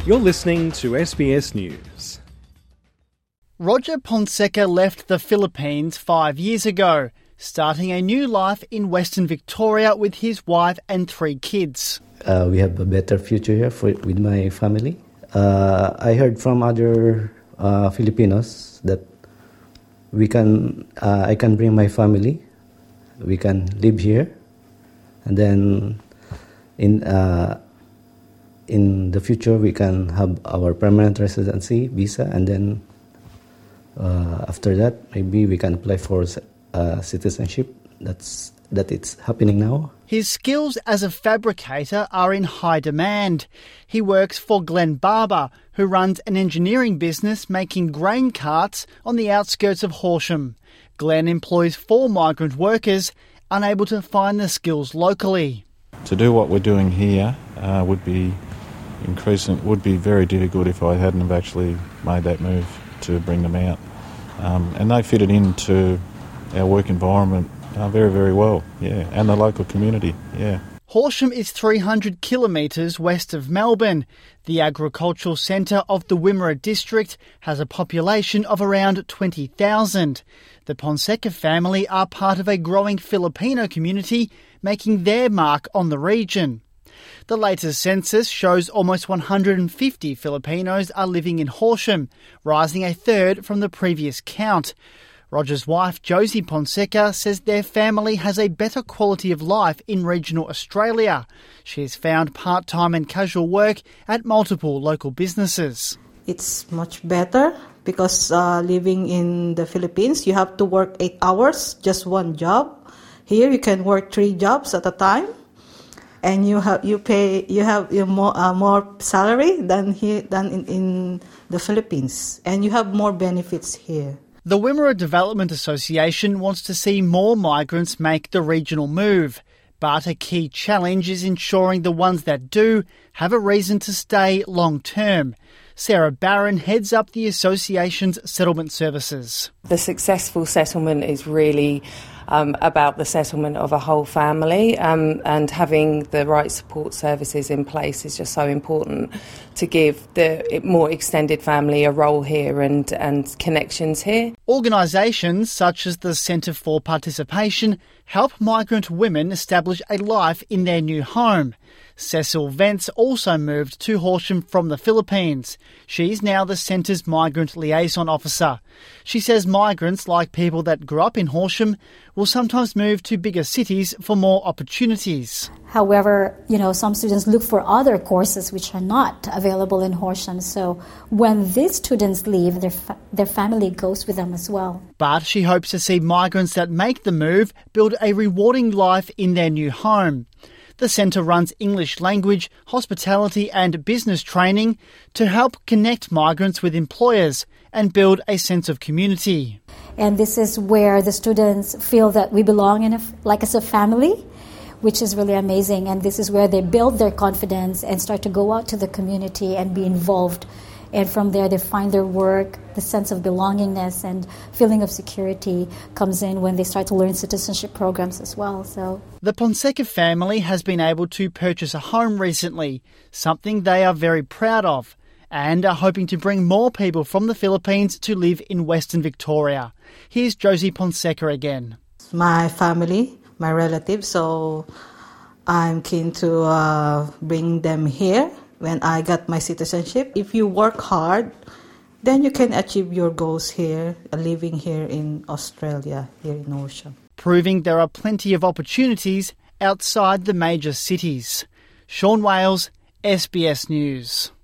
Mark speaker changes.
Speaker 1: You're listening to SBS News.
Speaker 2: Roger Ponseca left the Philippines 5 years ago, starting a new life in Western Victoria with his wife and 3 kids.
Speaker 3: We have a better future here with my family. I heard from other Filipinos that I can bring my family. We can live here, and then in the future we can have our permanent residency visa, and then after that maybe we can apply for citizenship. That it's happening now.
Speaker 2: His skills as a fabricator are in high demand. He works for Glenn Barber, who runs an engineering business making grain carts on the outskirts of Horsham. Glenn employs 4 migrant workers, unable to find the skills locally.
Speaker 4: To do what we're doing here would be very difficult if I hadn't have actually made that move to bring them out. And they fitted into our work environment very, very well, and the local community,
Speaker 2: Horsham is 300 kilometres west of Melbourne. The agricultural centre of the Wimmera district has a population of around 20,000. The Ponseca family are part of a growing Filipino community, making their mark on the region. The latest census shows almost 150 Filipinos are living in Horsham, rising a third from the previous count. Roger's wife, Josie Ponseca, says their family has a better quality of life in regional Australia. She has found part-time and casual work at multiple local businesses.
Speaker 5: It's much better because living in the Philippines, you have to work 8 hours, just one job. Here, you can work 3 jobs at a time, and you have more salary than in the Philippines, and you have more benefits here.
Speaker 2: The Wimmera Development Association wants to see more migrants make the regional move, but a key challenge is ensuring the ones that do have a reason to stay long term. Sarah Barron heads up the association's settlement services.
Speaker 6: The successful settlement is really about the settlement of a whole family, and having the right support services in place is just so important to give the more extended family a role here and connections here.
Speaker 2: Organisations such as the Centre for Participation help migrant women establish a life in their new home. Cecil Vance also moved to Horsham from the Philippines. She's now the centre's migrant liaison officer. She says migrants, like people that grew up in Horsham, will sometimes move to bigger cities for more opportunities.
Speaker 7: However, some students look for other courses which are not available in Horsham. So when these students leave, their family goes with them as well.
Speaker 2: But she hopes to see migrants that make the move build a rewarding life in their new home. The centre runs English language, hospitality and business training to help connect migrants with employers and build a sense of community.
Speaker 7: And this is where the students feel that we belong as a family, which is really amazing. And this is where they build their confidence and start to go out to the community and be involved. And from there, they find their work, the sense of belongingness and feeling of security comes in when they start to learn citizenship programs as well. So
Speaker 2: the Ponseca family has been able to purchase a home recently, something they are very proud of, and are hoping to bring more people from the Philippines to live in Western Victoria. Here's Josie Ponseca again.
Speaker 5: My family, my relatives, so I'm keen to bring them here. When I got my citizenship, if you work hard, then you can achieve your goals here, living here in Australia, here in Horsham.
Speaker 2: Proving there are plenty of opportunities outside the major cities. Sean Wales, SBS News.